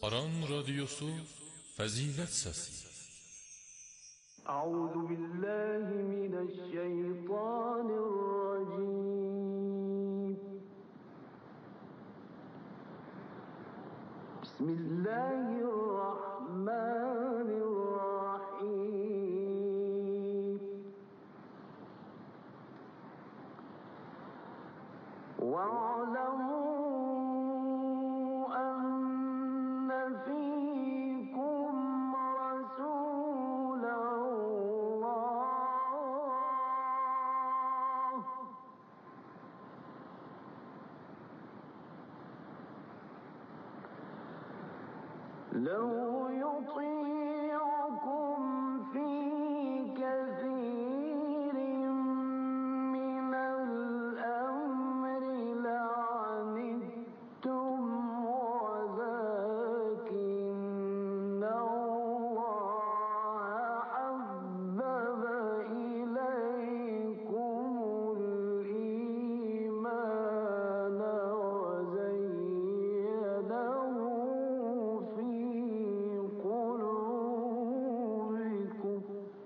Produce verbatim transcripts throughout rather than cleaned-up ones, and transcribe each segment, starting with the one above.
Aran Radyosu Fazilet Sesi. Euzu billahi mineşşeytanirracim. Bismillahirrahmanirrahim. Ve'lemû enne fîkum rasûlallah lev yuti'ukum fî kethîrin minel emri le'anittum velâkinnallaha habbebe ileykumul îmâne ve zeyyenehu fî قلوبكم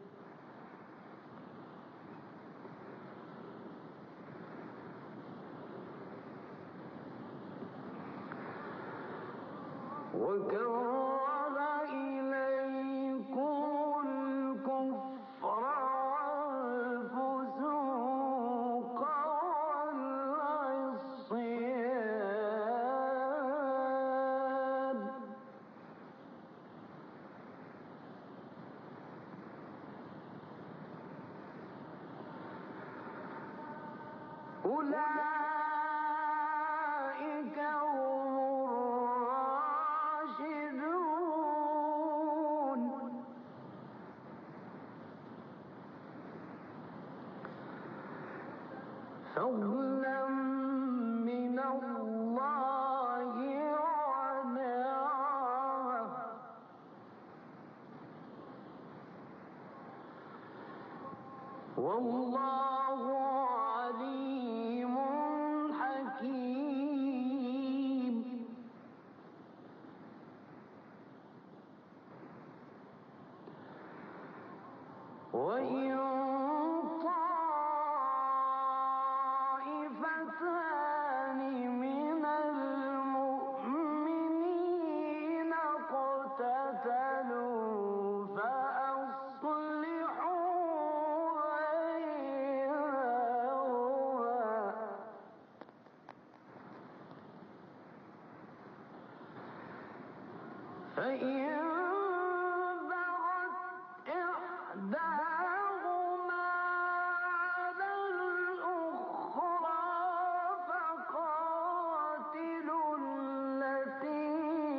وكره إليكم الكفر والفسوق والعصيان أولئك هم الراشدون فضلا من الله ونعمة والله عليم حكيم وإن طائفتان من المؤمنين اقتتلوا فأصلحوا بينهما فإن بغت إحداهما على الأخرى فقاتلوا التي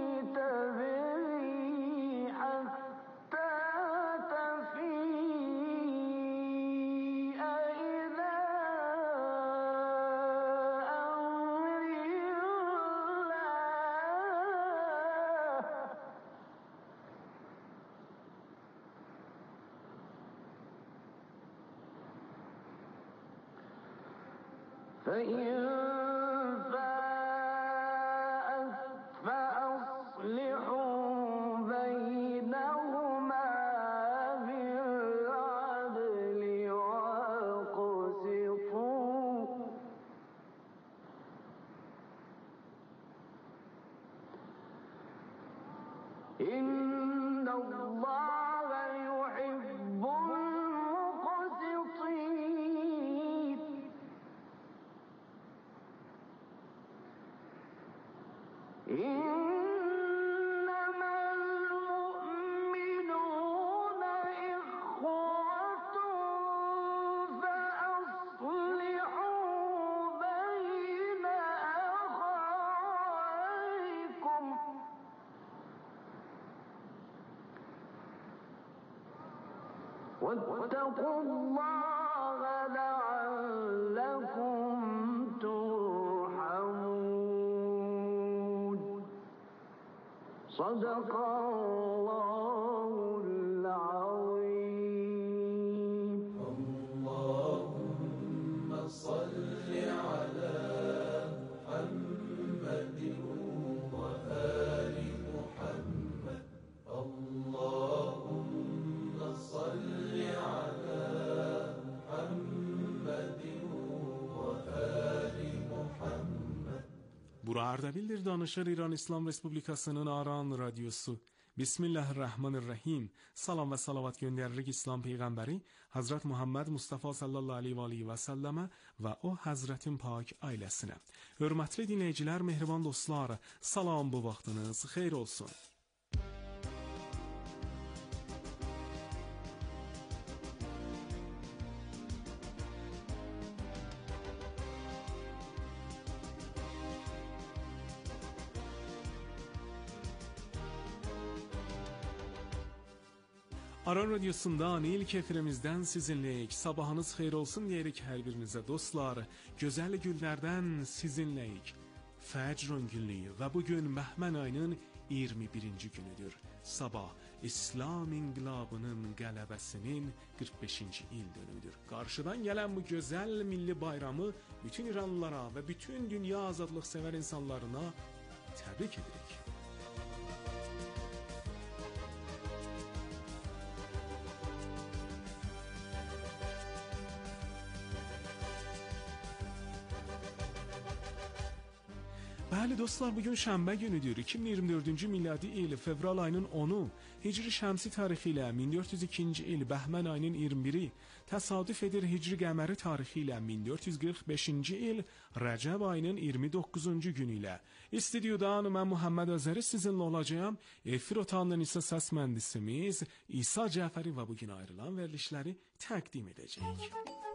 تبغي حتى تفيء إلى أمر الله فإن فاءت فأصلحوا بينهما بالعدل وأقسطوا إن الله يحب المقسطين إنما المؤمنون إخوة فأصلحوا بين أخويكم واتقوا الله لعلكم ترحمون صدق الله العظيم. اللهم صل على محمد وآل محمد Bura Ardabildir danışır İran İslam Respublikasının Aran Radyosu. Bismillahirrahmanirrahim. Salam və salavat göndəririk İslam Peyğəmbəri Hazret Muhammed Mustafa sallallahu aleyhi və aleyhi və səlləmə və o Hazretin pak ailəsinə. Hörmətli dinləyicilər, mehriban dostlar, salam, bu vaxtınız xeyir olsun. Aran Radyosu'ndan ilk efirimizden sizinleyik. Sabahınız xeyir olsun diyerek her birinize dostlar. Güzel günlerden sizinleyik. Fəcrün günlüyü ve bugün Bəhmən ayının iyirmi birinci günüdür. Sabah İslam inqilabının qələbəsinin qırx beşinci il dönümüdür. Qarşıdan gelen bu güzel milli bayramı bütün İranlılara ve bütün dünya azadlıq sever insanlarına təbrik edirik. Bəli dostlar, bugün şənbə günüdür. iki min iyirmi dördüncü miladi il fevral ayının onu, Hicri şəmsi tarixi ilə min dörd yüz ikinci il Bəhmən ayının iyirmi biri, təsadüf edir Hicri qəməri tarixi ilə min dörd yüz qırx beşinci il Rəcəb ayının iyirmi doqquzuncu günü ilə. İstudiodan mən Muhammed Özəri sizinlə olacağım. Efir otağından isə səs mühəndisimiz İsa Cəfəri və bugün ayrılan verilişləri təqdim edəcək.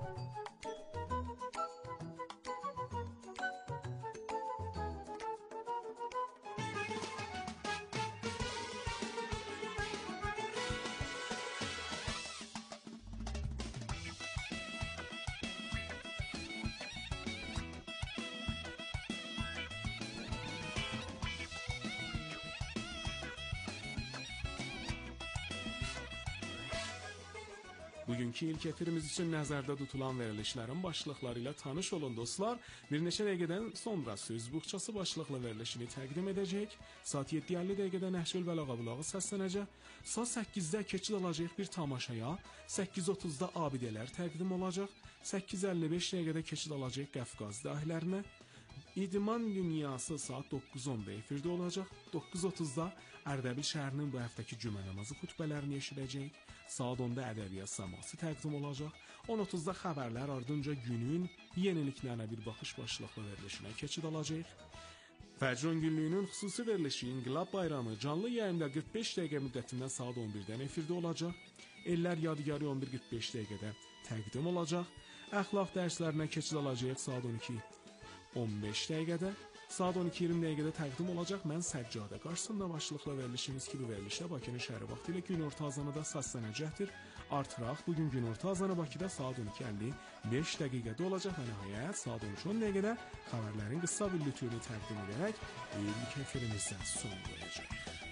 Bugünkü ilk efirimiz için nəzərdə tutulan verilişlərin başlıqları ilə tanış olun dostlar. Bir neçə dəqiqədən sonra söz buxçası başlıqlı verilişini təqdim edəcək. Saat yeddi əlli dəqiqədə Nəhşül Bəlağa bulağı səslənəcək. Saat səkkizdə keçid alacaq bir tamaşaya, səkkiz otuzda abidələr təqdim olacaq. səkkiz əlli beş dəqiqədə keçid alacaq Qafqaz dahillərinə. İdman dünyası saat doqquz onda efirdə olacaq. doqquz otuzda Ərdəbil şəhərinin bu həftəki cümə namazı xutbələrini eşidəcək. Saat onda ədəbiyyat səması təqdim olacaq. on otuzda xəbərlər, ardınca günün yeniliklərinə bir baxış başlıqlı verilişinə keçid alacaq. Fəcrün günlüyünün xüsusi verilişi İnqilab Bayramı canlı yayında qırx beş dəqiqə müddətində saat on birdən efirdə olacaq. Ellər Yadigarı on bir qırx beş dəqiqədə təqdim olacaq. Əxlaq dərslərinə keçid alacaq saat on iki on beş dəqiqədə. Saat on iki iyirmi dəqiqədə təqdim olacaq. Mən Səccadə qarşısında başlıqla verilişimiz kimi verilişdə Bakının şəhəri vaxtı ilə gün orta azanıda səslənəcəkdir. Artıraq bugün gün orta azanı Bakıda saat on iki əlli beş dəqiqədə olacaq və nəhayət saat on üç on dəqiqədə xəbərlərin qısa büllütünü təqdim edərək ilk efirimizə son qoyacaq.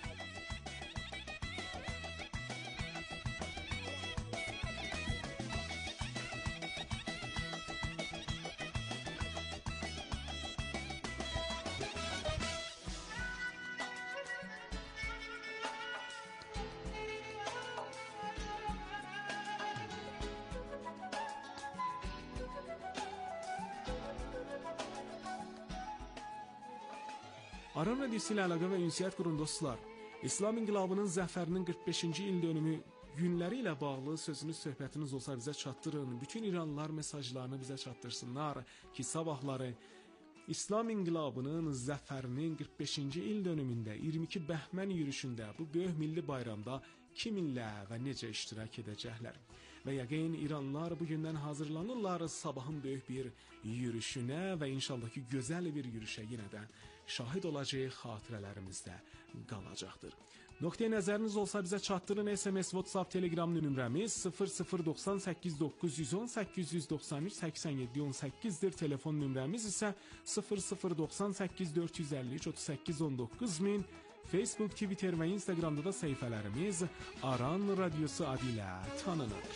Aran Radyosu ilə əlaqə və ünsiyyət qurun dostlar. İslam inqilabının zəfərinin qırx beşinci il dönümü günləri ilə bağlı sözünüz, söhbətiniz olsa bizə çatdırın. Bütün İranlılar mesajlarını bizə çatdırsınlar ki, sabahları İslam inqilabının zəfərinin qırx beşinci il dönümündə iyirmi iki Bəhmən yürüşündə bu böyük milli bayramda kiminlə və necə iştirak edəcəklər. Və yəqin İranlılar bugündən hazırlanırlar sabahın böyük bir yürüşünə və inşallah ki gözəl bir yürüşə yenə də şahid olacaq, xatirələrimizdə qalacaqdır. Nöqteyi nəzəriniz olsa bizə çatdırın. S M S, WhatsApp, Telegram nömrəmiz sıfır sıfır doxsan səkkiz doqquz yüz on səkkiz yüz doxsan üç səksən yeddi on səkkizdir. Telefon nömrəmiz isə sıfır sıfır doxsan səkkiz dörd yüz əlli üç otuz səkkiz on doqquz min. Facebook, Twitter və Instagramda da səhifələrimiz Aran Radyosu adı ilə tanınır.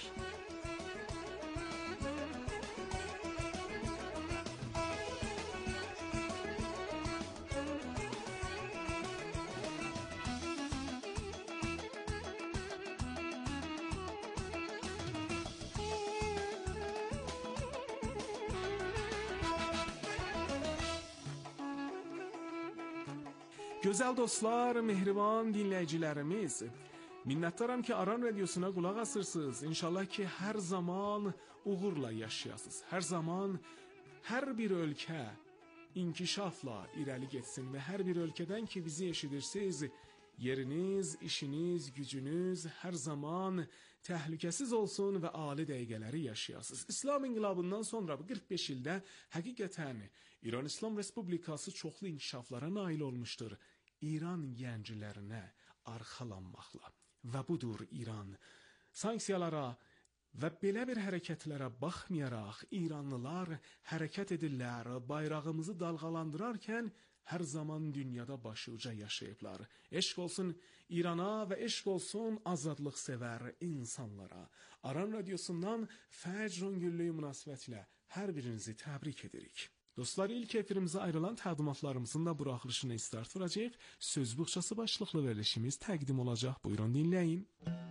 Gözəl dostlar, mehriban dinləyicilərimiz, minnətdaram ki, Aran Radiosuna qulaq asırsınız. İnşallah ki, hər zaman uğurla yaşayasınız. Hər zaman hər bir ölkə inkişafla irəli getsin və hər bir ölkədən ki, bizi eşidirsiniz, yeriniz, işiniz, gücünüz hər zaman təhlükəsiz olsun və ali dəqiqələri yaşayasınız. İslam inqilabından sonra bu qırx beş ildə həqiqətən İran İslam Respublikası çoxlu inkişaflara nail olmuşdur. İran gənclərinə arxalanmaqla. Və budur İran. Sanksiyalara və belə bir hərəkətlərə baxmayaraq İranlılar hərəkət edirlər, bayrağımızı dalğalandırarkən hər zaman dünyada başıuca yaşayıblar. Eşq olsun İrana və eşq olsun azadlıq sevər insanlara. Aran Radiosundan Fəcr günlüyü münasibətilə hər birinizi təbrik edirik. Dostlar, ilk efirimizə ayrılan təqdimatlarımızın da buraxılışına start vuracaq. Söz buxçası başlıqlı verilişimiz təqdim olacaq. Buyurun dinləyin.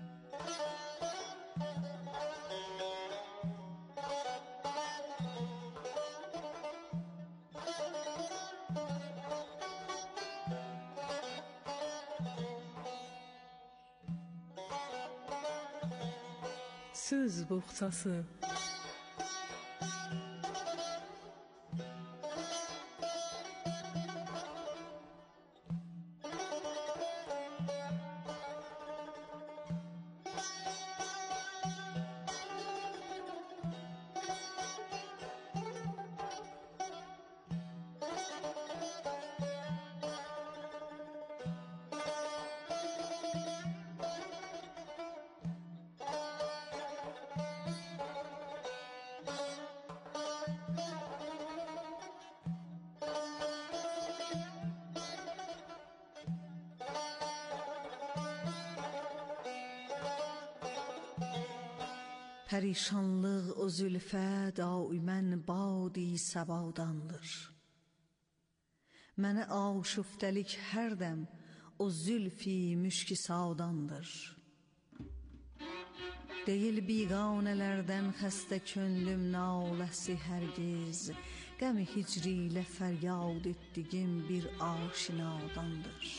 Söz buxçası. Pərişanlıq o zülfə daimən badi səbadandır. Mənə aşuftəlik hərdəm o zülfi müşki saudandır. Deyil biganələrdən xəstə könlüm naləsi hərgiz, qəmi hicri ilə fəryad etdigim bir aşinadandır.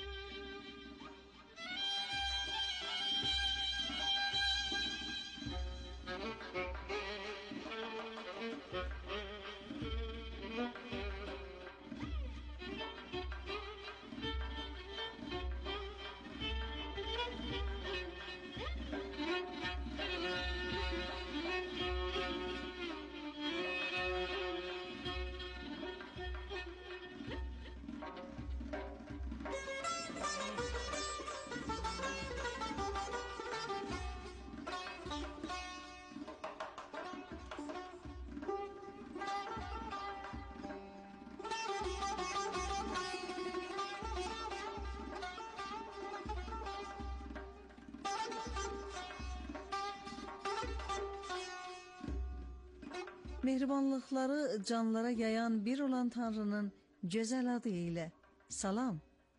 Mehribanlıqları canlara yayan bir olan Tanrının gözəl adı ilə salam.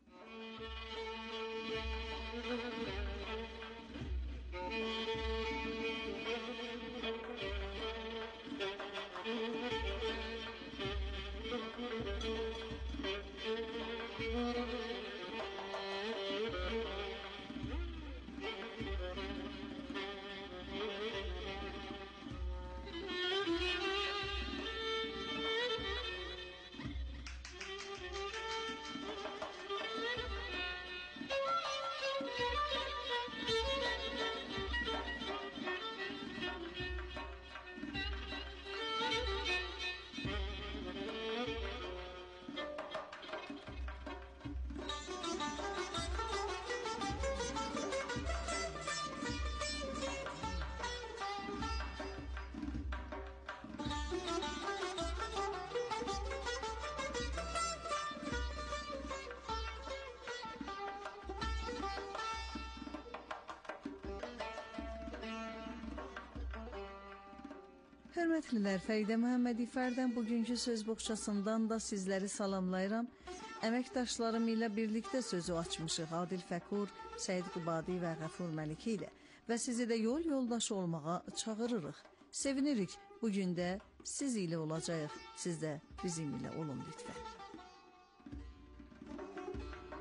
Hörmətlilər, Fəridə Məhəmmədifərdən bugünkü söz boxçasından da sizləri salamlayıram. Əməkdaşlarım ilə birlikdə sözü açmışıq Adil Fəkur, Səid Qubadi və Qəfur Məliki ilə və sizi də yol yoldaşı olmağa çağırırıq. Sevinirik, bugün də siz ilə olacağıq, siz də bizim ilə olun lütfən.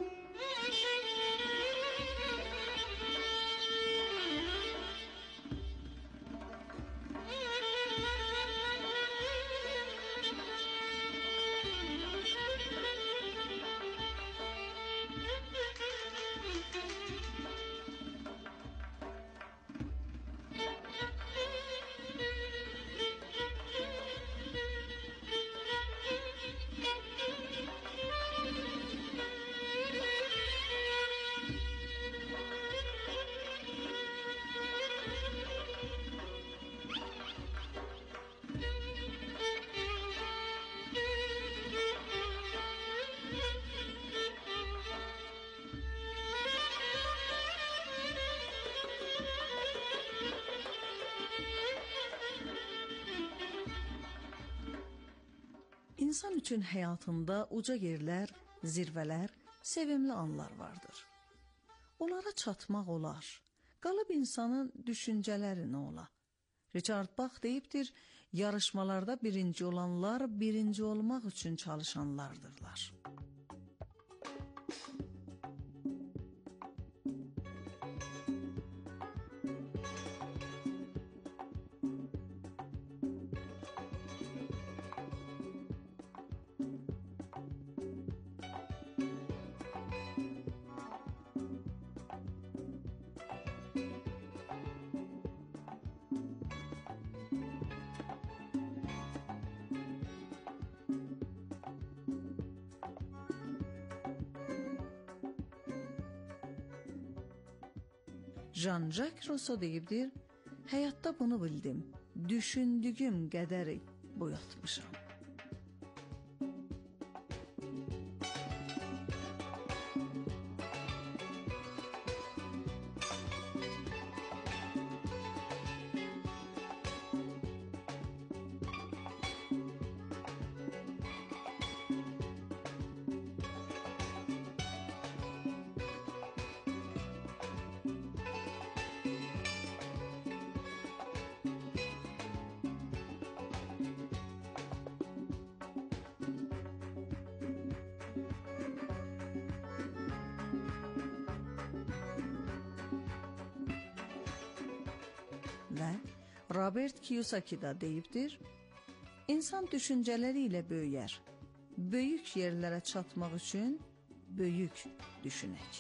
İnsan üçün həyatında uca yerlər, zirvələr, sevimli anlar vardır. Onlara çatmaq olar. Qalıb insanın düşüncələri nə ola? Richard Bach deyibdir, yarışmalarda birinci olanlar birinci olmaq üçün çalışanlardırlar. Jean-Jacques Rousseau deyibdir, həyatda bunu bildim, düşündüyüm qədəri boyatmışam. Və Robert Kiyosaki da deyibdir, insan düşüncələri ilə böyüyər. Böyük yerlərə çatmaq üçün böyük düşünək.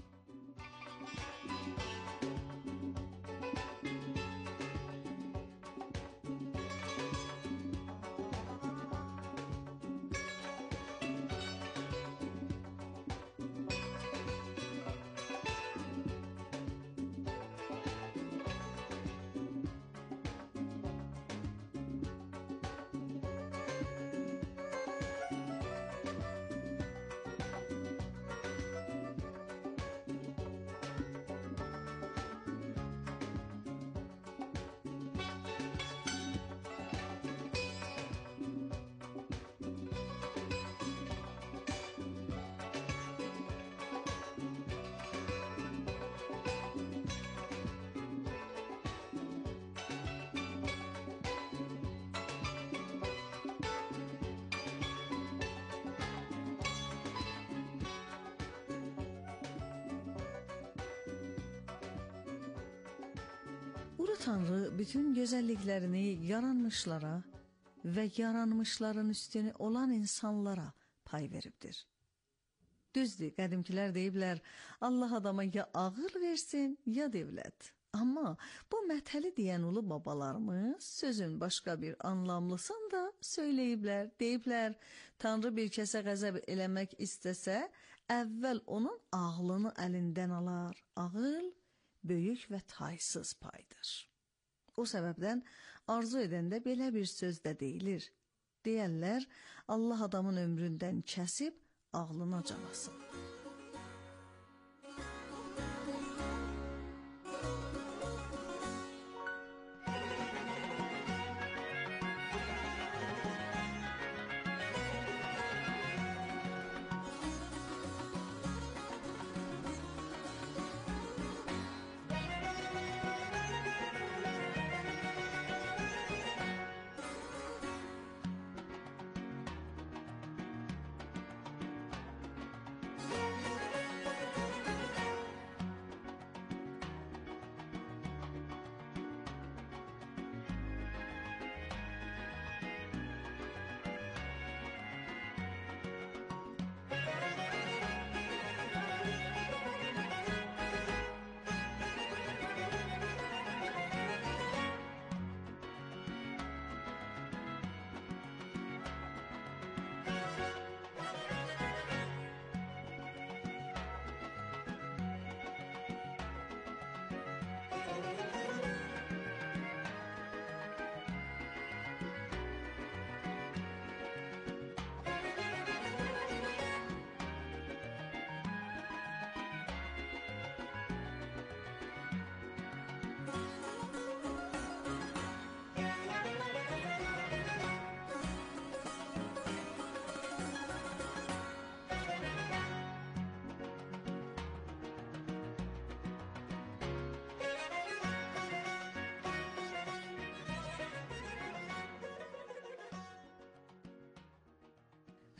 Ulu Tanrı bütün gözəlliklərini yaranmışlara və yaranmışların üstünü olan insanlara pay veribdir. Düzdür, qədimkilər deyiblər, Allah adama ya ağıl versin, ya devlət. Amma bu məthəli deyən ulu babalarımız sözün başqa bir anlamlısını da söyləyiblər. Deyiblər, Tanrı bir kəsə qəzəb eləmək istəsə, əvvəl onun ağlını əlindən alar. Ağıl böyük və taysız paydır. O səbəbdən arzu edəndə belə bir söz də deyilir. Deyərlər, Allah adamın ömründən kəsib ağlına calasın.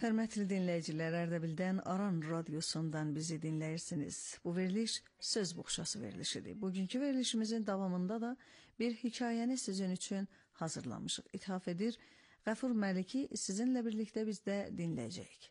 Hörmətli dinləyicilər, Ərdəbildən Aran radiosundan bizi dinləyirsiniz. Bu veriliş söz buxşası verilişidir. Bugünkü verilişimizin davamında da bir hekayəni sizin üçün hazırlamışıq. İthaf edir Qəfur Məliki sizinlə birlikdə biz də dinləyəcəyik.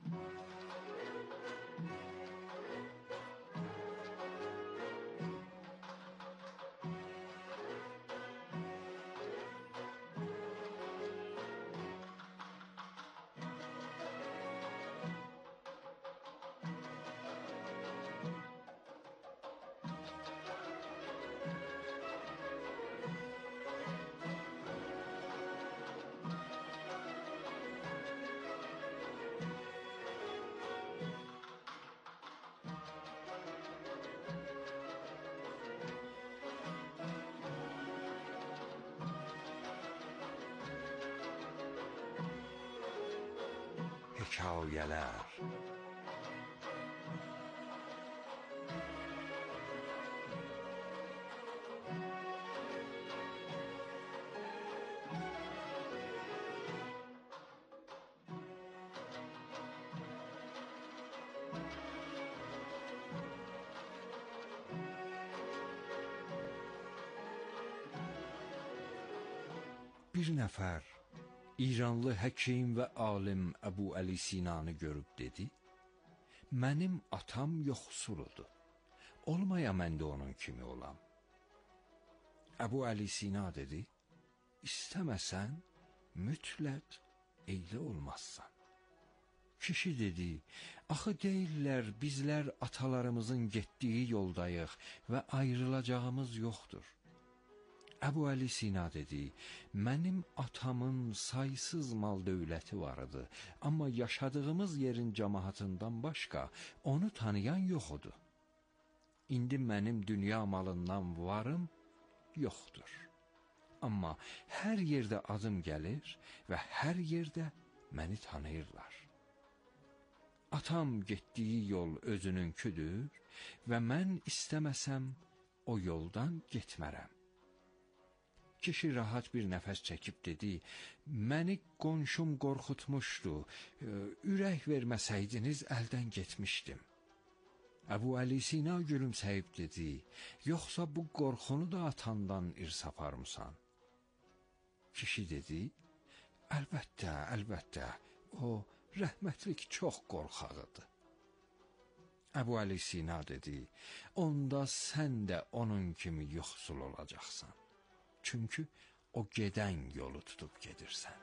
Hekayələr. Bir nəfər İranlı həkim və alim Əbu Əli Sinanı görüb dedi, mənim atam yoxsuludur, olmaya mən də onun kimi olam. Əbu Əli Sina dedi, istəməsən mütləq eylə olmazsan. Kişi dedi, axı deyirlər bizlər atalarımızın getdiyi yoldayıq və ayrılacağımız yoxdur. Əbu Əli Sina dedi, mənim atamın saysız mal dövləti vardı, amma yaşadığımız yerin cəmaatından başqa onu tanıyan yoxudur. İndi mənim dünya malından varım yoxdur. Amma hər yerdə adım gəlir və hər yerdə məni tanıyırlar. Atam getdiyi yol özününküdür və mən istəməsəm o yoldan getmərəm. Kişi rahat bir nəfəs çəkib dedi, məni qonşum qorxutmuşdu, ürək verməsəydiniz əldən getmişdim. Əbu Əli Sina gülümsəyib dedi, yoxsa bu qorxunu da atandan irs aparmısan? Kişi dedi, əlbəttə, əlbəttə, o rəhmətlik çox qorxağıdır. Əbu Əli Sina dedi, onda sən də onun kimi yoxsul olacaqsan. Çünkü o gedən yolu tutup gedirsən.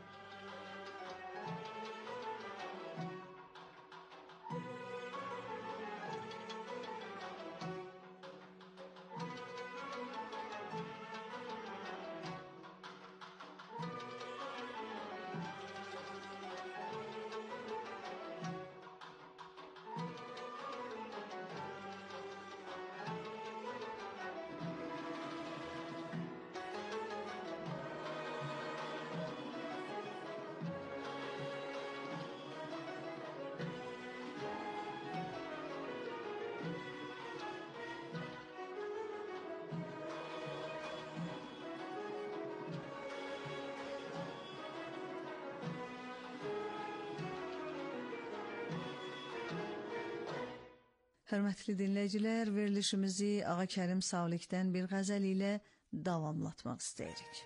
Hörmətli dinləyicilər, verilişimizi Ağa Kərim Savlikdən bir qəzəl ilə davamlatmaq istəyirik.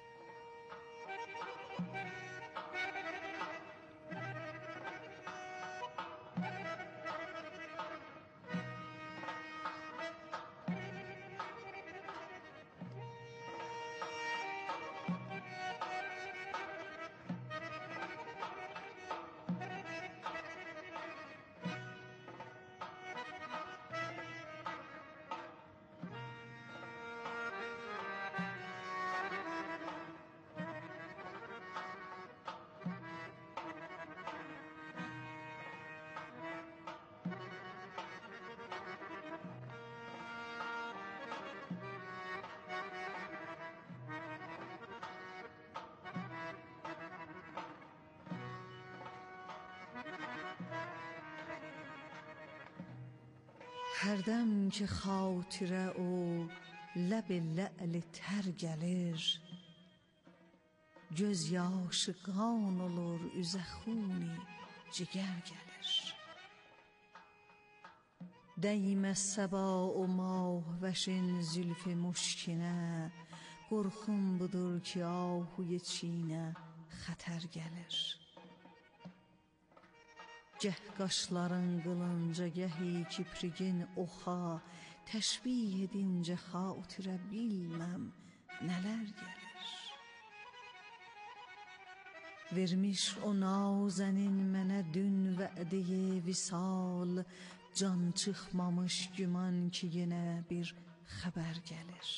Hərdəm ki xatirə o ləb-i lə'li tər gəlir, göz yaşı qan olur üzə xuni ciger gelir. Değmez seba o mahveşin zülfü muşkine, qorxum budur ki ahuy çiğne xətər gəlir. Gəh qaşların qılınca, gəhi kiprigin oxa, təşbih edincə xatirə bilməm nələr gəlir. Vermiş o nazənin mənə dün və'də-i visal, can çıxmamış güman ki yenə bir xəbər gəlir.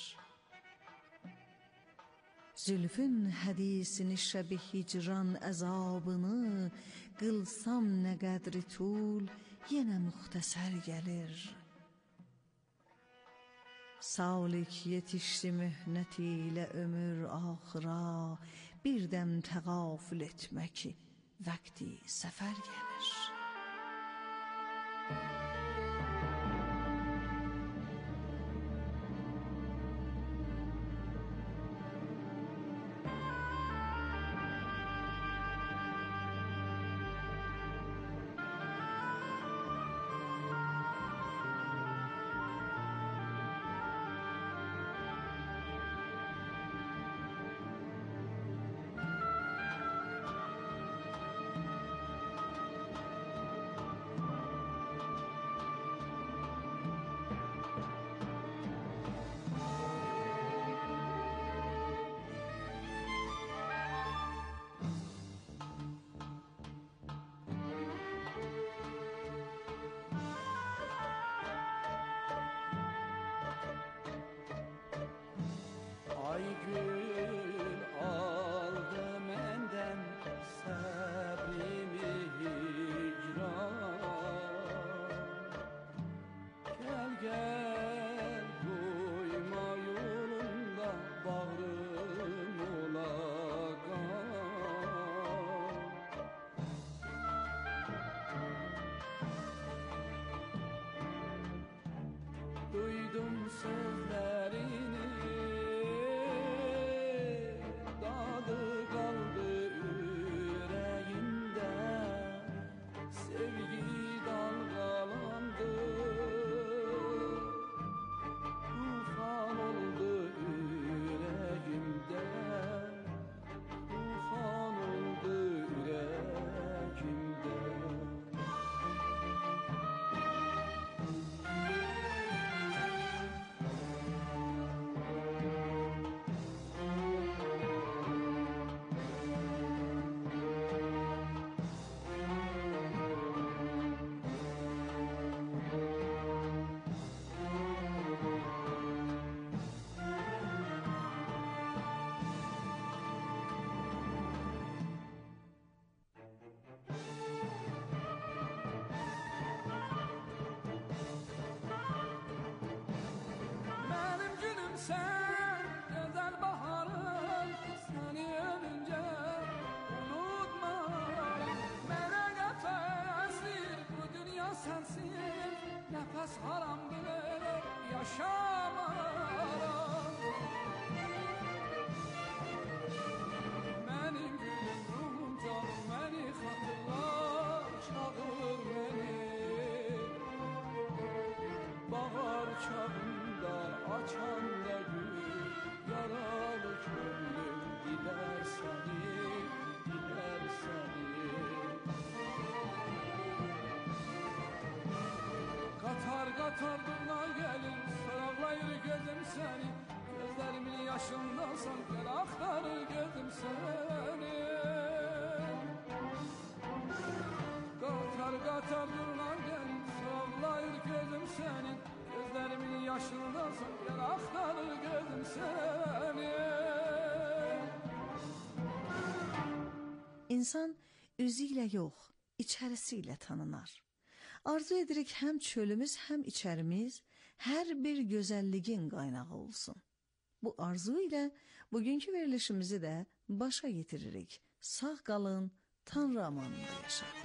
Zülfün hədisini şəbi hicran əzabını, qılsam nə qədri tul, yenə müxtəsər gəlir. Salik yetişdi mühnət ilə ömür axıra, bir dəm təğafül etmək vəqti səfər gəlir. Ay gül aldı menden sabrimi hicran. Gel gel koyma yolunda bağrım ulagan. Duydum sözlerini, sen güzel baharım, seni ölünce unutma. Merak esir bu dünya sensin, nefes haramdır yaşamaram. Benim gülüm ruhum canım, beni hatırla, çağır beni. Bahar çağında açan da gül, yaralı gönlüm diler seni, diler seni. Katar katar durna gelir, sarılayır gözüm seni. Gözlerimin yaşından sanki aktarır gözüm seni. Katar katar durna gelir, sarılayır gözüm seni. Gözlerimin yaşından sanki aktarır gözüm seni. İnsan özü ilə yox, içərisi ilə tanınar. Arzu edirik həm çölümüz, həm içərimiz hər bir gözəlliyin qaynağı olsun. Bu arzu ilə bugünkü verilişimizi də başa yetiririk. Sağ qalın, Tanrı amanında yaşayın.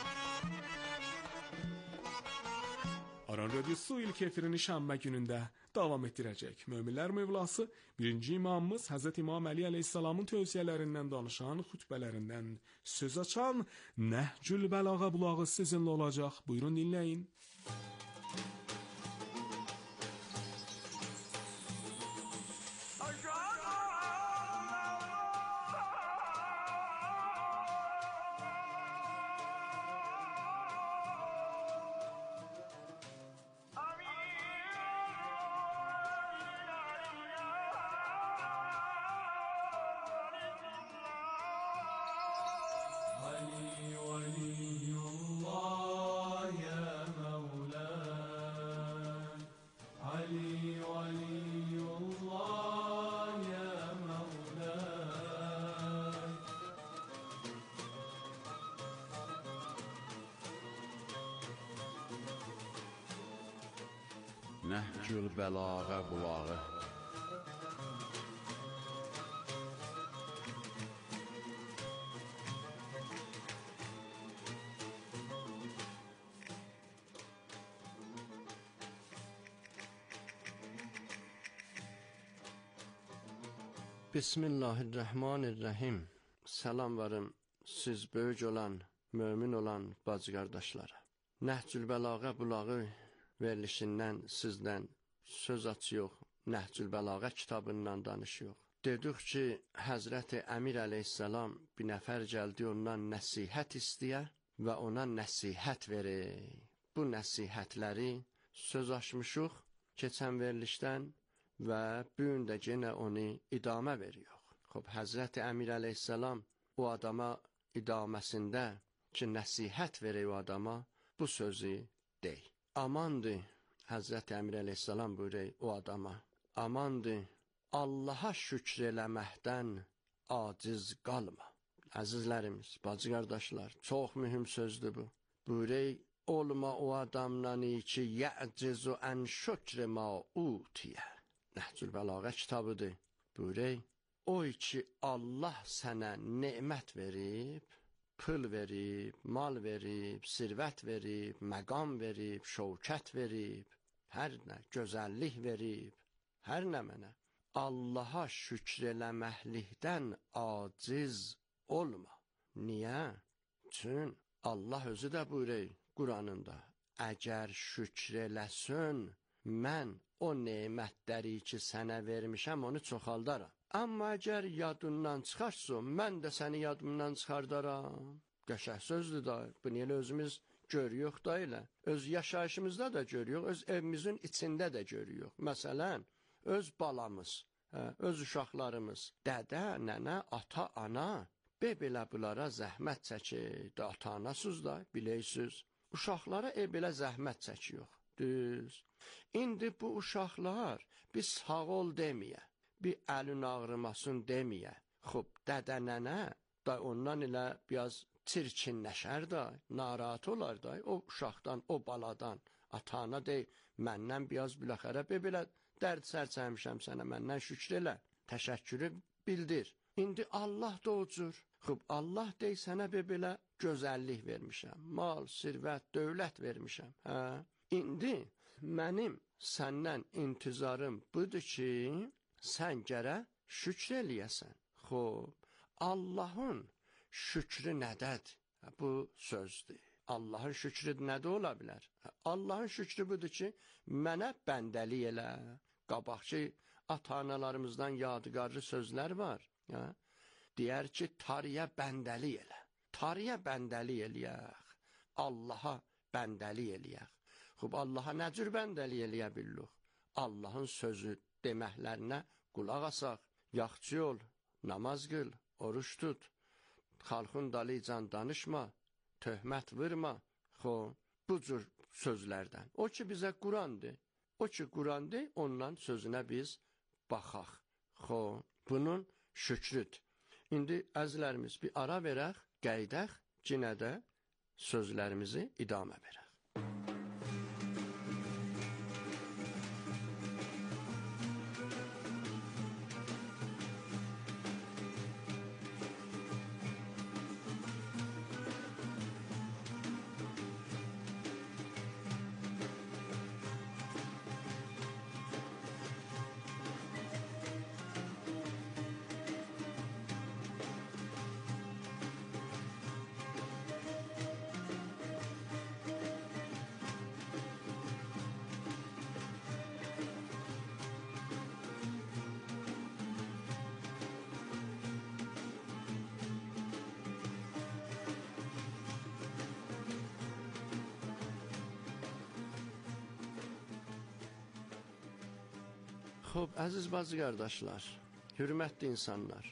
Aran Radyosu ilk efirini şənbə günündə davam etdirəcək. Möminlər Mövlası birinci imamımız Həzrət İmam Əli əleyhissalamın tövsiyələrindən danışan, xutbələrindən söz açan Nəhcül Bəlağa bulağı sizinlə olacaq. Buyurun dinləyin. Nəhcül Bəlağa bulağı. Bismillahirrahmanirrahim. Salam varım siz böyük olan, mömin olan bacı qardaşlara. Nəhcül Bəlağa bulağı verilişindən sizdən söz açıyor, Nəhcül Bəlağa kitabından danışıyor. Dedik ki, Həzrəti Əmir əleyhissalam bir nəfər gəldi ondan nəsihət istəyə və ona nəsihət verir. Bu nəsihətləri söz açmışıq keçən verilişdən və bu gün də yenə onu idamə veriyor. Xoş, Həzrəti Əmir əleyhissalam o adama idaməsində ki, nəsihət verir o adama, bu sözü deyil. Amandır, Həzrəti Əmir əleyhissalam buyuruyor o adama, amandır, Allaha şükr eləməkdən aciz qalma. Əzizlərimiz, bacı qardaşlar, çox mühüm sözdür bu. Buyuruyor, olma o adamdan ki, yəcizu ən şükr ma utiyə. Nəhcül Bəlağa kitabıdır. Buyuruyor, o ki, Allah sənə nemət verib, pul verib, mal verib, sirvət verib, məqam verib, şövkət verib, hər nə, gözəllik verib, hər nə mənə. Allaha şükr eləməklikdən aciz olma. Niyə? Çün Allah özü də buyuruyor Quranında, əgər şükr eləsən, mən o nemətləri ki sənə vermişəm, onu çoxaldaram. Amma əgər yadından çıxarsan, mən də səni yadımdan çıxardaram. Qəşəng sözdür da, bunu elə özümüz görüyoruz da elə. Öz yaşayışımızda da görüyoruz, öz evimizin içində də görüyoruz. Məsələn, öz balamız, hə, öz uşaqlarımız, dədə, nənə, ata, ana, be belə bunlara zəhmət çəkir. Da, ata, anasız da, bilirsiniz. Uşaqlara e belə zəhmət çəkiyor. Düz. İndi bu uşaqlar bir sağ ol deməyə, bir əlin ağrımasın deməyə. Xub, dədə nənə da ondan elə biraz çirkinləşər da, narahat olar da, o uşaqdan, o baladan, atana dey, məndən biraz biləxərə, be belə dərd sərçəmişəm sənə, məndən şükür elə, təşəkkürü bildir. İndi Allah da o cür. Xub, Allah dey sənə be belə gözəllik vermişəm, mal, sirvət, dövlət vermişəm. Hə? İndi mənim səndən intizarım budur ki, sən gərə şükr eləyəsən. Xoş, Allahın şükrü nədədir? Bu sözdür. Allahın şükrü nədə ola bilər? Allahın şükrü budur ki, mənə bəndəlik elə. Qabaqçı ata-analarımızdan yadigarlı sözlər var. Ya? Deyər ki, tariyə bəndəlik elə. Tariyə bəndəlik eləyək. Allaha bəndəlik eləyək. Xub, Allaha nə cür bəndəlik eləyə billuq? Allahın sözü deməklərinə qulaq asaq, yaxçı ol, namaz qıl, oruç tut, xalqın dalıcan danışma, töhmət vurma. Xo, bu cür sözlərdən. O ki bizə Qurandır, o ki Qurandır, ondan sözünə biz baxaq. Xo, bunun şükrüdür. İndi əzlərimiz bir ara verək, qeydək, cinə də sözlərimizi idamə verək. Xoş, əziz bazı qardaşlar, hörmətli insanlar.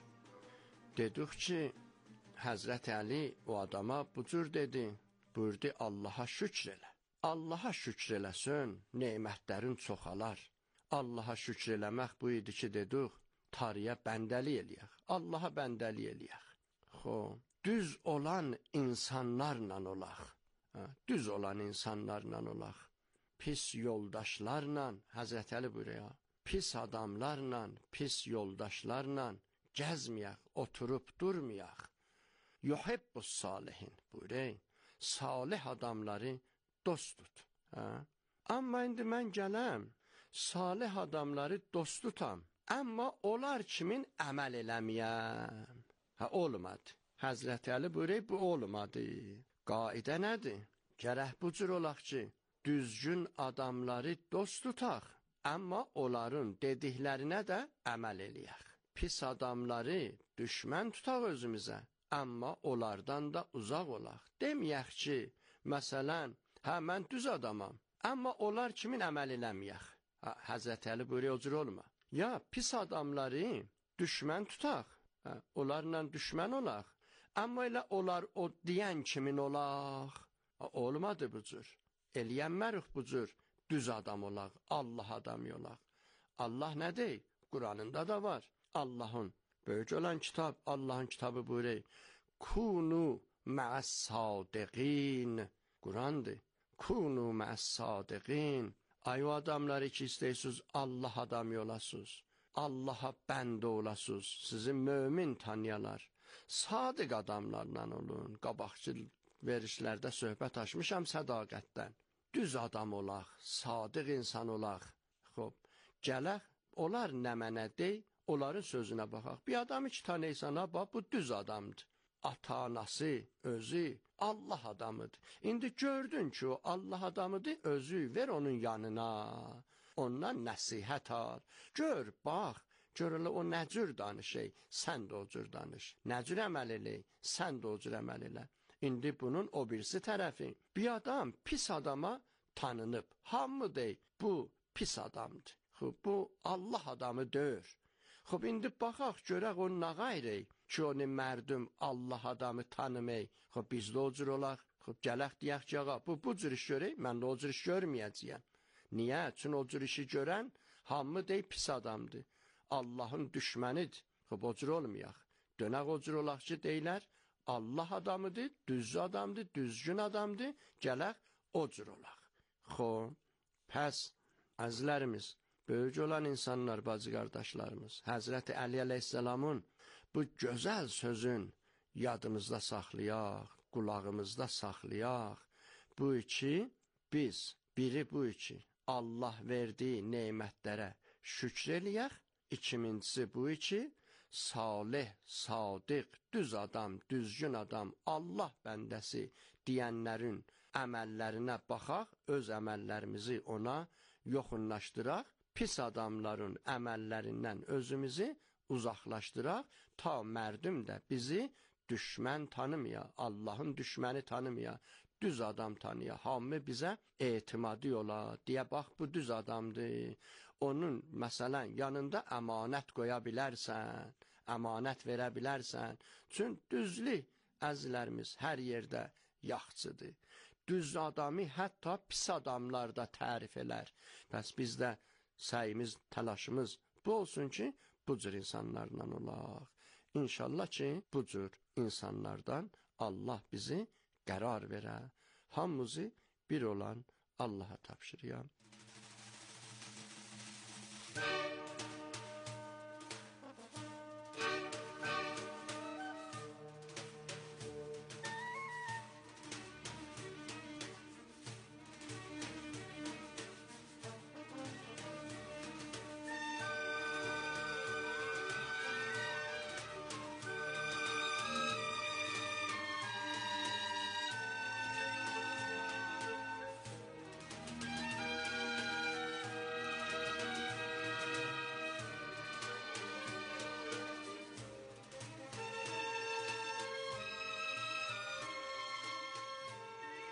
Dedik ki, Həzrət Əli o adama bu cür dedi, buyurdu Allaha şükr elə. Allaha şükr eləsən, nemətlərin çoxalar. Allaha şükr eləmək bu idi ki, dedik, tarıya bəndəli eləyək, Allaha bəndəli eləyək. Xoş, düz olan insanlarla olaq, hə, düz olan insanlarla olaq. Pis yoldaşlarla, Həzrət Əli buyuruyor, pis adamlarla, pis yoldaşlarla gəzməyək, oturub durmayaq. Yuhibbus salihin buyuruyor, salih adamları dost tut. Hə? Amma indi mən gələm, salih adamları dost tutam, amma onlar kimin əməl eləməyəm? Hə, olmadı. Həzrət Əli buyuruyor, bu olmadı. Qaidə nədir? Gərək bu cür olaq ki, düzgün adamları dost tutaq, amma onların dediklərinə də əməl eləyək. Pis adamları düşmən tutaq özümüzə, amma onlardan da uzaq olaq. Deməyək ki, məsələn, hə, mən düz adamam, amma onlar kimin əməl eləməyək. Hə, Həzrət Əli buyuruyor, o cür olma. Ya, pis adamları düşmən tutaq, hə, onlarla düşmən olaq, amma elə onlar o deyən kimin olaq. Hə, olmadı bu cür. Eləyənmərük bu cür. Düz adam olaq, Allah adamı olaq. Allah nə deyir? Quranında da var. Allahın böyük olan kitab, Allahın kitabı buyuruyor. Kunu mə'əs-sadiqin. Qurandır. Kunu mə'əs-sadiqin. Ay o adamları ki istəyirsiniz, Allah adamı olasınız. Allaha bəndə olasınız. Sizi mömin tanıyalar. Sadiq adamlarla olun. Qabaqçıl verişlərdə söhbət açmışam sədaqətdən. Düz adam olaq, sadiq insan olaq. Xoş, gələk, onlar nə mənə dey, onların sözünə baxaq. Bir adam iki tane insana bax, bu düz adamdır. Ata-anası, özü, Allah adamıdır. İndi gördün ki, o Allah adamıdır, özü, ver onun yanına. Ondan nəsihət al. Gör, bax, gör o nə cür danışır, sən də o cür danış. Nə cür əməl eləyir, sən də o cür əməl elə. İndi bunun o birisi tərəfi. Bir adam pis adama tanınıb. Hamı deyir, bu pis adamdır. Xoş, bu Allah adamı deyir. Xoş, indi baxaq, görək o nə qayrı ki, onu mərdum Allah adamı tanımayı. Xoş, biz də o cür olaq. Xoş, gələk deyək ki, ağa, bu, bu cür iş görək, mən də o cür iş görməyəcəyəm. Niyə? Çünki o cür işi görən, hamı deyir, pis adamdır. Allahın düşmənidir. Xoş, o cür olmayaq. Dönək o cür olaq ki, deyilər, Allah adamıdır, düz adamdır, düzgün adamdır, gələk o cür olaq. Xoş, pəs, əzlərimiz, böyük olan insanlar, bacı qardaşlarımız, Həzrəti Əli əleyhisselamın bu gözəl sözün yadımızda saxlayaq, qulağımızda saxlayaq. Bu iki, biz, biri bu iki, Allah verdiyi nemətlərə şükr eləyək, ikincisi bu iki, salih, sadiq, düz adam, düzgün adam, Allah bəndəsi deyənlərin əməllərinə baxaq, öz əməllərimizi ona yoxunlaşdıraq, pis adamların əməllərindən özümüzü uzaqlaşdıraq, ta mərdum da bizi düşmən tanımaya, Allahın düşməni tanımaya, düz adam tanıya, hamı bizə etimadı ola, deyə bax bu düz adamdır. Onun məsələn yanında əmanət qoya bilərsən, əmanət verə bilərsən. Çünki düzlük əzlərimiz hər yerdə yaxçıdır. Düz adamı hətta pis adamlar da tərif elər. Bəs bizdə səyimiz, təlaşımız bu olsun ki, bu cür insanlarla olaq. İnşallah ki, bu cür insanlardan Allah bizi qərar verə. Hamımızı bir olan Allaha tapşırıyam.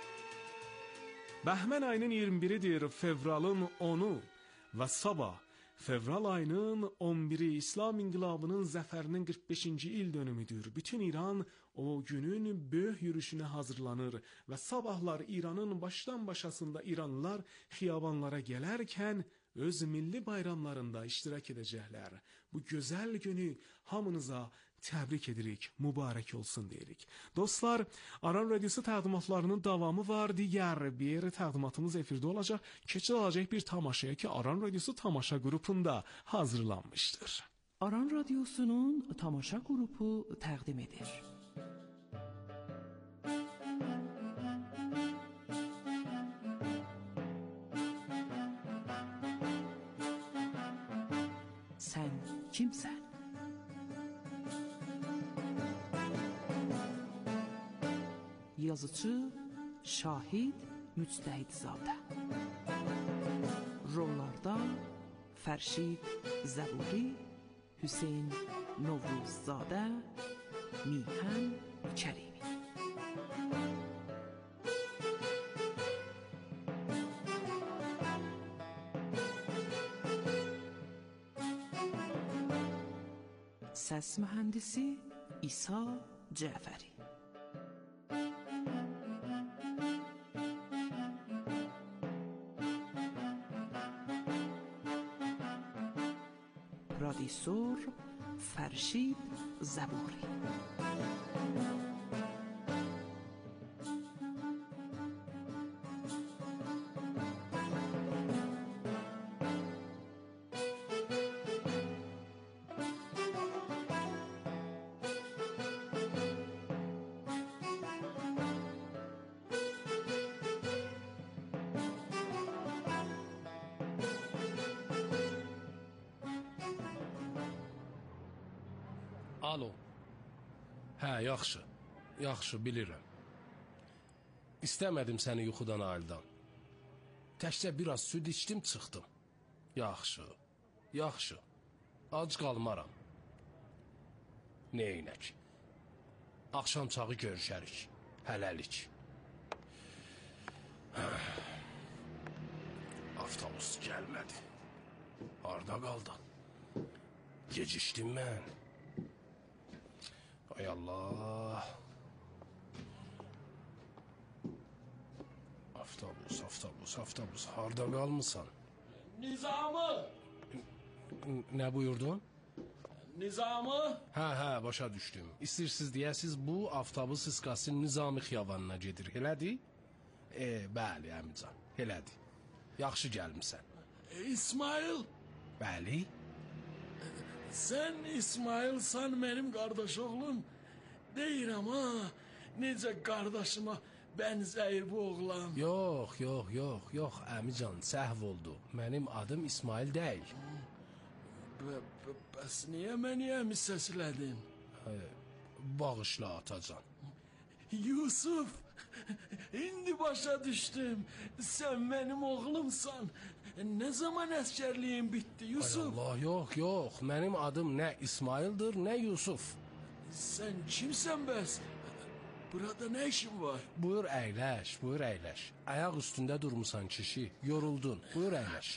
Bəhmən ayının iyirmi biridir, fevralın onu və sabah Fevral ayının on biri İslam İnqilabının zəfərinin qırx beşinci il dönümüdür. Bütün İran o günün böyük yürüşünə hazırlanır və sabahlar İranın başdan başasında İranlılar xiyabanlara gələrkən öz milli bayramlarında iştirak edəcəklər. Bu gözəl günü hamınıza təbrik edirik, mübarək olsun deyirik. Dostlar, Aran Radiosu təqdimatlarının davamı var. Digər bir təqdimatımız efirdə olacaq. Keçiriləcək bir tamaşaya ki, Aran Radiosu tamaşa qrupunda hazırlanmışdır. Aran Radyosu'nun tamaşa grubu təqdim edir. Sen kimsen? Yazıcı Şahid Müctəhidzadə. Rollarda Fərşid Zəburi, Hüseyn Novruzzadə, Mihan Kərimi. Səs mühəndisi İsa Cəfəri. پرودیسور فرشید زبوری. Alo. Hə, yaxşı. Yaxşı, bilirəm. İstəmədim səni yuxudan ayıldan. Təkcə biraz süd içdim, çıxdım. Yaxşı, yaxşı. Ac qalmaram. Neynək? Axşam çağı görüşərik. Hələlik. Avtobus gəlmədi. Harda qaldın? Gecişdim mən. Ay Allah. Avtobus, avtobus, avtobus. Harda qalmısan? Nizamı! Nə buyurdun? Nizamı! Hə, hə, başa düşdüm. İstəyirsiniz deyəsiz bu avtobus iskası Nizami xiyabanına gedir, elədir? E, bəli, əmican, elədir. Yaxşı gəlmisən. İsmail! Bəli. Sen İsmailsan benim kardeş oğlum. Deyirəm ha, necə qardaşıma bənzəyir bu oğlan. Yox, yox, yox, yox, əmican, səhv oldu. Mənim adım İsmail deyil. Bəs niyə məni əmi səslədin? Bağışla atacan. Yusuf, indi başa düşdüm. Sen benim oğlumsan. Ne zaman əsgərliyin bitdi Yusuf? Ay Allah, yox, yox. Mənim adım nə İsmaildir, nə Yusuf. Sen kimsən bəs? Burada ne işin var? Buyur əyləş, buyur əyləş. Ayaq üstündə durmusan kişi, yoruldun. Buyur əyləş.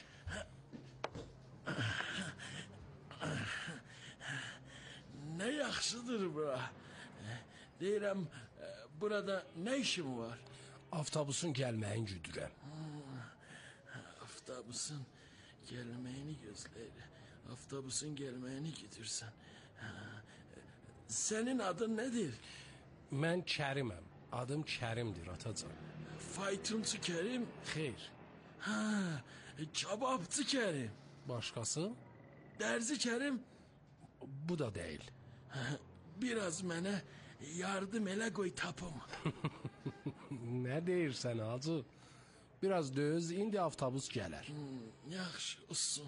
Ne yaxşıdır bura. Deyirəm, burada ne işin var? Avtobusun gəlməyin güdürəm. Avtobusun gelmeyini gözleyir. Avtobusun gelmeyini gidirsən. Senin adın nedir? Mən Kəriməm. Adım Kərimdir atacan. Faytonçu Kerim? Xeyr. Ha, kebapçı Kerim. Başqası? Dərzi Kerim? Bu da deyil. Biraz mənə yardım elə qoy tapım. Nə deyirsən hacı? Biraz döz, indi avtobus gələr. Hmm, yaxşı olsun.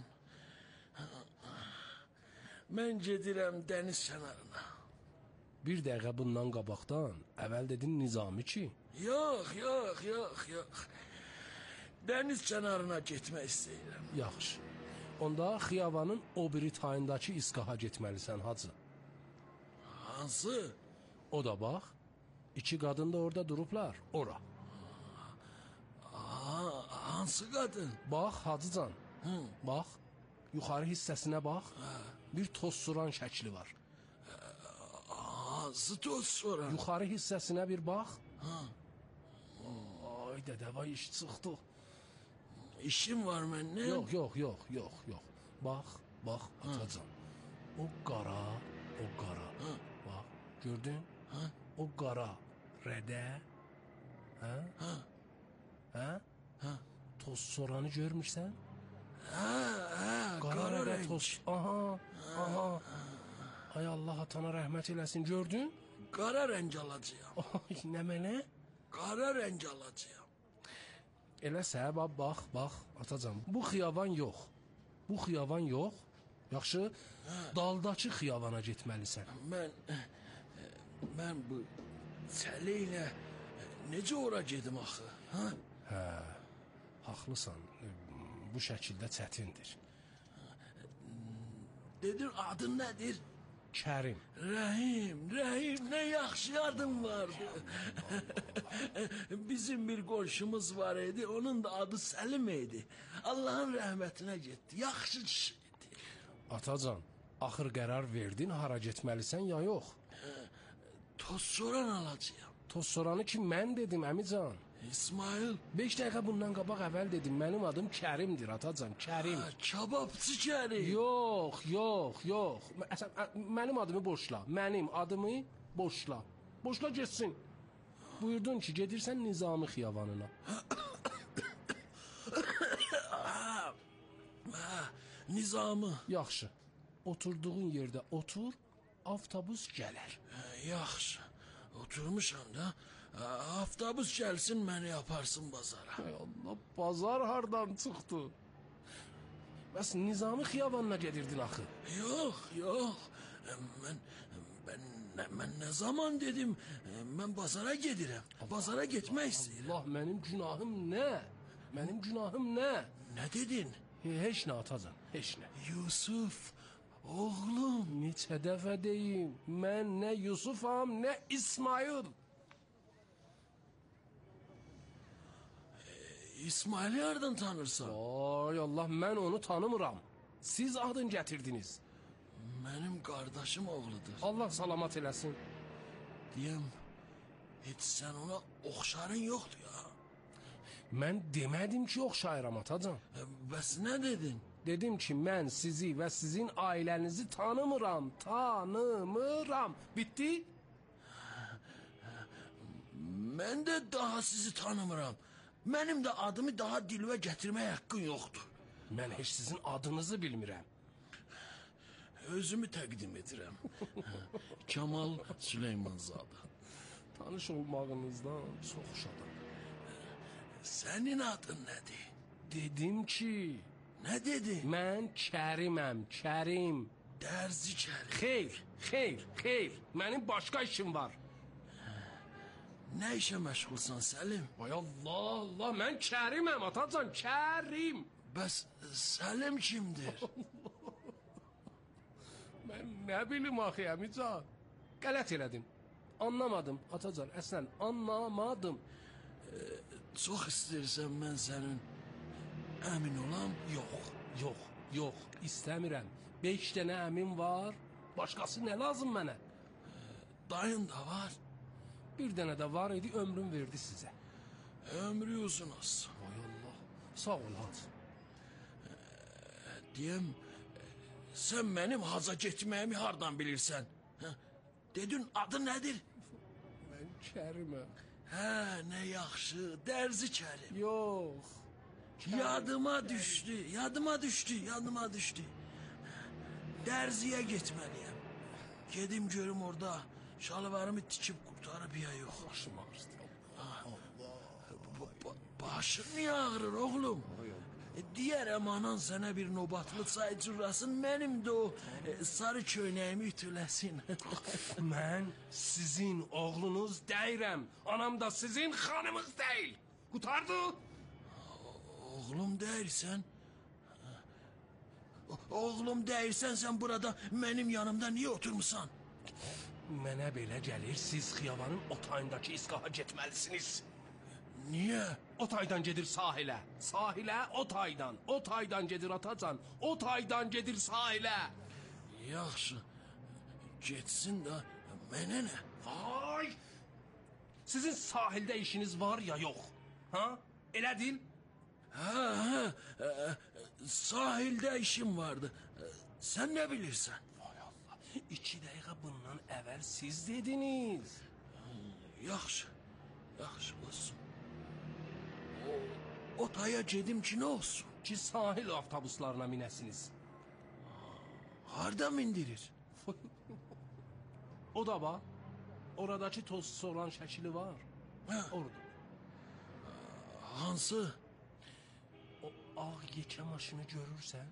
Mən gedirəm dəniz kənarına. Bir dəqiqə bundan qabaqdan əvvəl dedin Nizami ki? Yox, yox, yox, yox. Dəniz kənarına getmək istəyirəm. Yaxşı. Onda xiyabanın o biri tayındakı iskaha getməlisən hacı. Hansı? O da bax. İki qadın da orada durublar. Ora. Aa, hansı qadın? Bax hacıcan. Hı. Bax. yuxarı hissəsinə bax. Bir toz soran şəkli var. Hansı toz soran? Yuxarı hissəsinə bir bax. Ay dədə, vay iş çıxdı. İşim var məndən? Yox, yox, yox, yox, yox. Bax, bax, atacan. O qara, o qara. Bax, gördün? O qara rədə. Hə? Hə? Hə? Toz soranı görmürsən? Hə, hə, qara rəng. Toz. Aha, aha. Ay Allah atana rəhmət eləsin, gördün? Qara rəng alacağam. Ay, nə mənə? Qara rəng alacağam. Elə səbəb, bax, bax, atacan. Bu xiyavan yox. Bu xiyavan yox. Yaxşı, daldakı xiyavana getməlisən. Mən, mən bu çəli ilə necə ora gedim axı? Hə? Hə, haqlısan. Bu şəkildə çətindir. Dedin, adın nədir? Kərim. Rəhim, Rəhim, nə yaxşı adın vardı. Bizim bir qonşumuz var idi, onun da adı Səlim idi. Allahın rəhmətinə getdi, yaxşı kişi idi. Atacan, axır qərar verdin, hara getməlisən ya yox? Toz soran alacağım. Toz soranı ki, mən dedim, əmican. İsmail. Beş dəqiqə bundan qabaq əvvəl dedim, mənim adım Kərimdir, atacan, Kərim. Ha, kababçı Kərim. Yox, yox, yox. Əsən, mənim adımı boşla, mənim adımı boşla. Boşla getsin. Buyurdun ki, gedirsən Nizami xiyavanına. Ha, ha, Nizami. Yaxşı, oturduğun yerdə otur, avtobus gələr. Yaxşı, oturmuşam da. Avtobus gəlsin, məni yaparsın bazara. Ay Allah, bazar hardan çıxdı? Bəs Nizami xiyavanına gedirdin axı? Yox, yox. Mən, mən, mən nə zaman dedim, mən bazara gedirəm. Bazara getmək istəyirəm. Allah, mənim günahım nə? Mənim günahım nə? Nə dedin? Heç nə atacan, heç nə. Yusuf, oğlum. Neçə dəfə deyim, mən nə Yusufam, nə İsmail. İsmail'i yardan tanırsan? Ay Allah, mən onu tanımıram. Siz adın gətirdiniz. Mənim qardaşım oğludur. Allah salamat eləsin. Deyəm, heç sən ona oxşarın yoxdur ya. Mən demədim ki, oxşayıram atacan. Bəs nə dedin? Dedim ki, mən sizi və sizin ailənizi tanımıram, tanımıram. Bitti? Mən də daha sizi tanımıram. Mənim də adımı daha dilvə gətirmək haqqın yoxdur. Mən heç sizin adınızı bilmirəm. Özümü təqdim edirəm. Kemal Süleymanzadə. Tanış olmağınızdan çox şadam. Sənin adın nədir? Dedim ki... Nə dedin? Mən Kəriməm, Kərim. Dərzi Kərim. Xeyr, xeyr, xeyr. Mənim başqa işim var. Nə işə məşğulsan Səlim? Ay Allah, Allah, mən Kəriməm atacan, Kərim. Bəs Səlim kimdir? Mən nə bilim axı əmican. Qələt elədim. Anlamadım atacan, əslən anlamadım. Ee, çox istəyirsən mən sənin əmin olam? Yox, yox, yox, istəmirəm. Beş dənə əmin var, başqası nə lazım mənə? Ee, dayın da var. Bir dənə də var idi, ömrüm verdi sizə. Ömrü uzun olsun. Ay Allah, sağ ol hacı. Ee, deyəm, sən mənim haca getməyimi hardan bilirsən? Hə? Dedin, adı nədir? Mən Kəriməm. Hə, nə yaxşı, Dərzi Kərim. Yox. Kərim, yadıma Kərim. düşdü, yadıma düşdü, yadıma düşdü. Dərziyə getməliyəm. Gedim görüm orada şalvarımı tikib qurtarıb ya yox. Başım ağrıdı. Allah. Ba başın niyə ağrır oğlum? E, deyərəm anan sənə bir nobatlı çay cürrasın, mənim də o e, sarı köynəyimi ütüləsin. Mən sizin oğlunuz deyirəm. Anam da sizin xanımız deyil. Qutardı? Oğlum deyirsən? Oğlum deyirsən, sən burada mənim yanımda niyə oturmusan? Mənə belə gəlir, siz xiyavanın o tayındakı iskaha getməlisiniz. Niyə? O taydan gedir sahilə. Sahilə o taydan. O taydan gedir atacan. O taydan gedir sahilə. Yaxşı. Getsin də mənə nə? Vay! Sizin sahildə işiniz var ya yox? Ha? Elə deyil? Hə, hə. ə, Sahildə işim vardı. Sən nə bilirsən? Vay Allah. İki dəqiqə bundan əvvəl siz dediniz. Yaxşı. Yaxşı olsun. O, o taya gedim ki nə olsun? Ki sahil avtobuslarına minəsiniz. Harda mindirir? O da var. Oradakı tozsuz olan şəkili var. Hə. Orada. Hansı? O ağ yekə maşını görürsən?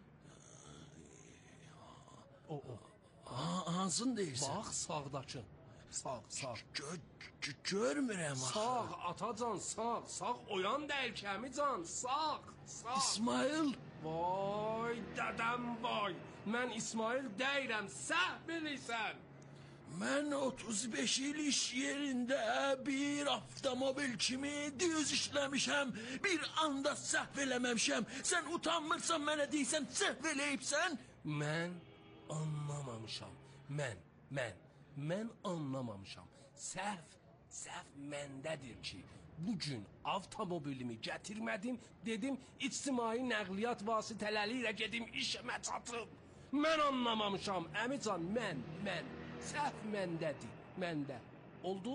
O, o. Ha, hansını deyirsən? Bax sağdakı. Sağ, sağ. Gö gö görmürəm axı. Sağ, atacan, sağ. Sağ, oyan deyil kəmican. Sağ, sağ. İsmail. Vay, dədəm vay. Mən İsmail deyirəm, səhv bilirsən. Mən otuz beş il iş yerində bir avtomobil kimi düz işləmişəm. Bir anda səhv eləməmişəm. Sən utanmırsan mənə deyirsən, səhv eləyibsən. Mən anlamamışam. Mən, mən, mən anlamamışam. Səhv, səhv məndədir ki, bugün avtomobilimi gətirmədim, dedim ictimai nəqliyyat vasitələri ilə gedim işimə çatım. Mən anlamamışam, əmican, mən, mən. Səhv məndədir, məndə. Oldu?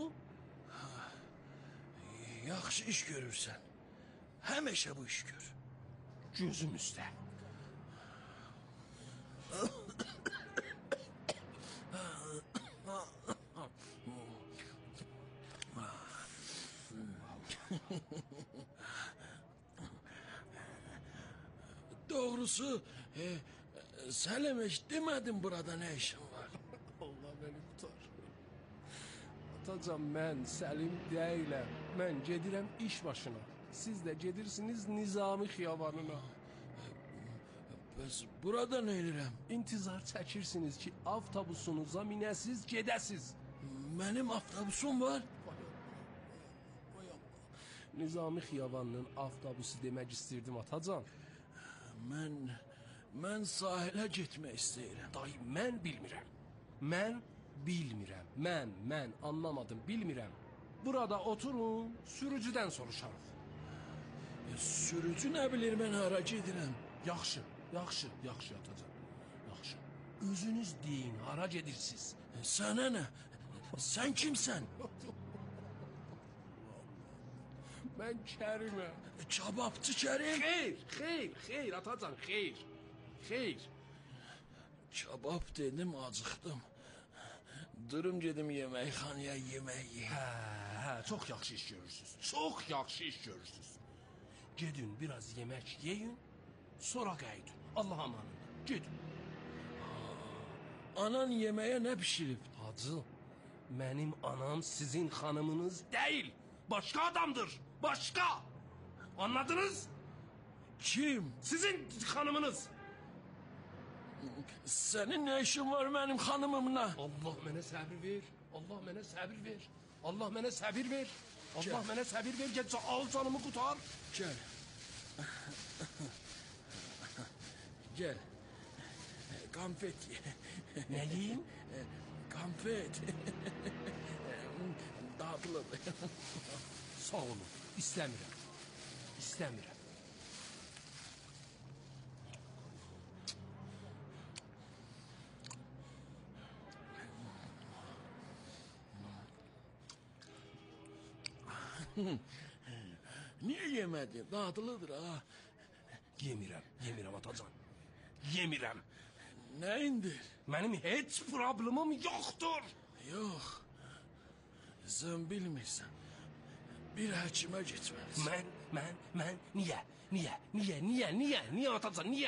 Yaxşı iş görürsən. Həmişə bu iş gör. Gözüm üstə. Doğrusu e, Səlim heç demədin burada nə işin var? Allah beni tutar. Atacan, mən Səlim deyiləm. Mən gedirəm iş başına. Siz də gedirsiniz Nizami xiyabanına. Bəs burada nə edirəm? İntizar çəkirsiniz ki, avtobusunuza minəsiz, gedəsiz. Mənim avtobusum var. Nizami xiyabanının avtobusu demək istirdim atacan. Mən, mən sahilə getmək istəyirəm. Dayı, mən bilmirəm. Mən bilmirəm. Mən, mən anlamadım, bilmirəm. Burada oturun, sürücüdən soruşarıq. E, sürücü nə bilir mən hara gedirəm? Yaxşı, yaxşı, yaxşı atacan. Yaxşı. Özünüz deyin, hara gedirsiniz? E, sənə nə? Sən kimsən? Mən Kəriməm. E, Kababçı Kərim? Xeyr, xeyr, xeyr atacan, xeyr. Xeyr. Kabab dedim, acıqdım. Durum gedim yeməkxanaya yemək yeyim. Hə, hə, çox yaxşı iş görürsünüz. Çox yaxşı iş görürsünüz. Gedin, biraz yemək yeyin, sonra qayıdın. Allah amanında, gedin. Anan yeməyə nə pişirib? Hacı, mənim anam sizin xanımınız deyil. Başqa adamdır, başqa. Anladınız? Kim? Sizin xanımınız. Sənin nə işin var mənim xanımımla? Allah mənə səbir ver. Allah mənə səbir ver. Allah mənə səbir ver. Allah mənə səbir ver. Get al canımı qutar. Gəl. Gəl. Konfet ye. Nə yeyim? Konfet. Dadlıdır. Sağ olun. İstəmirəm. İstəmirəm. Niyə yemədin? Dadlıdır ha. Yemirəm, yemirəm atacan. Yemirəm. Nə indir? Mənim heç problemim yoxdur. Yox. Sən bilmirsən. Bir həkimə getməlisən. Mən, mən, mən, niyə? Niyə? Niyə? Niyə? Niyə? Niyə atacan? Niyə?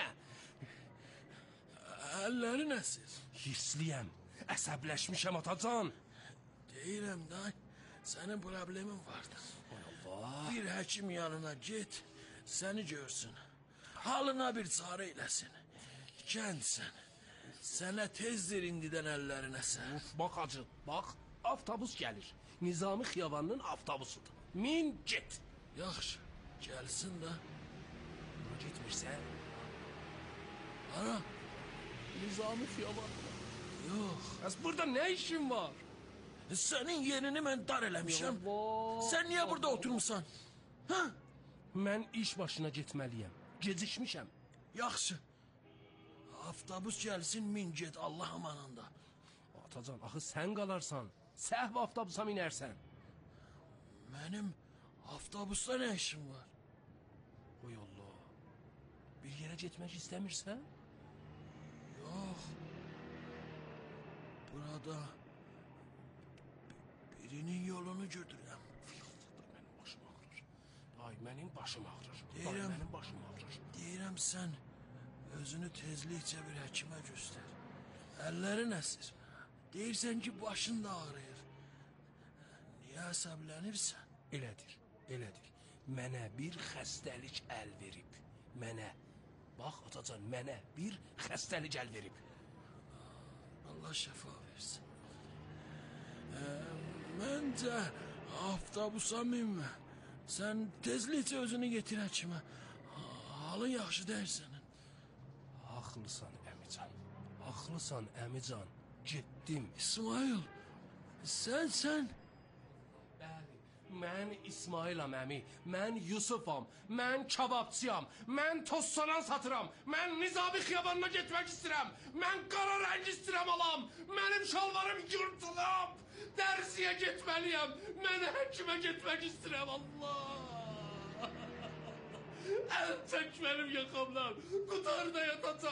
Əlləri nəsiz? Hirsliyəm. Əsəbləşmişəm atacan. Deyirəm da, sənin problemin vardır. Allah. Bir həkim yanına get, səni görsün. Halına bir çarə eləsin. Gəncsən. Sənə tezdir indidən əllərinə sən. Uf, bax acı, bax. Avtobus gəlir. Nizami xiyabanının avtobusudur. Min get. Yaxşı, gəlsin də. Bura getmirsən? Hara? Nizami xiyabanına. Yox. Bəs burada nə işin var? Sənin yerini mən dar eləmişəm. Sən niyə burada oturmuşsan? Hə? Mən iş başına getməliyəm. Gecikmişəm. Yaxşı. Avtobus gəlsin, min get Allah amanında. Atacan, axı sən qalarsan. Səhv avtobusa minərsən. Mənim avtobusda nə işim var? Oy Allah. Bir yerə getmək istəmirsən? Yox. Burada birinin yolunu götürürəm. Mənim başım ağrır. Ay, mənim başım ağrır. Deyirəm, mənim başım ağrır. Deyirəm sən özünü tezlikcə bir həkimə göstər. Əllərin əsir. Deyirsən ki, başın da ağrıyır. Niyə əsəblənirsən? Elədir, elədir. Mənə bir xəstəlik əl verib. Mənə, bax atacan, mənə bir xəstəlik əl verib. Allah şəfa versin. Ee, məncə avtobusa minmə. Sən tezlikcə özünü getir həkimə. Halın yaxşı deyil sənin. Haqlısan əmican, haqlısan əmican. Getdim. İsmail, sən, sən... Bəli, mən İsmailam əmi, mən Yusufam, mən kababçıyam, mən tozsoran satıram, mən Nizami xiyabanına getmək istəyirəm, mən qara rəng istəyirəm alam, mənim şalvarım yırtılıb, dərsiyə getməliyəm, mən həkimə getmək istəyirəm, Allah! Əl çək mənim yaxamdan, qutarda yatacaq.